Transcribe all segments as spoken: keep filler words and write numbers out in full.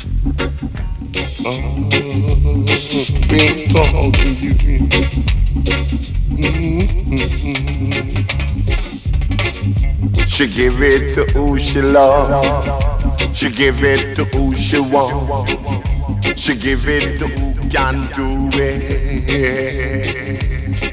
Oh, been talking to you. Mm-hmm. She give it to who she love. She give it to who she want. She give it to who can do it.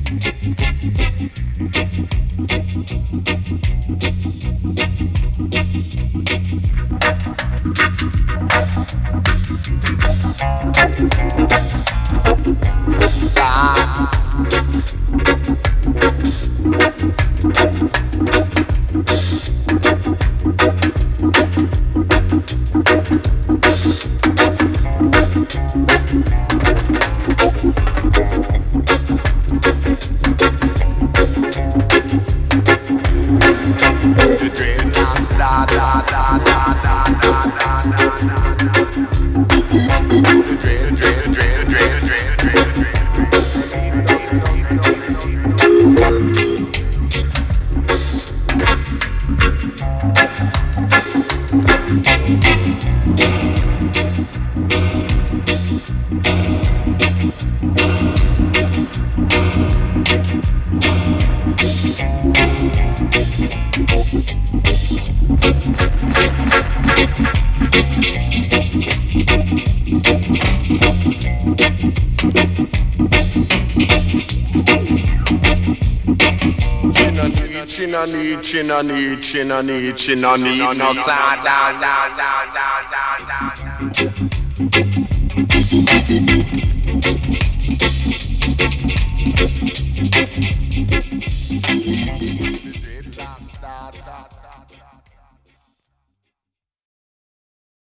The dreadlocks da da da da da da da da da. The dread dread dread dread dread Chinna need, chinna need, chinna need, chinna need, no side down, down, down, down, down, down.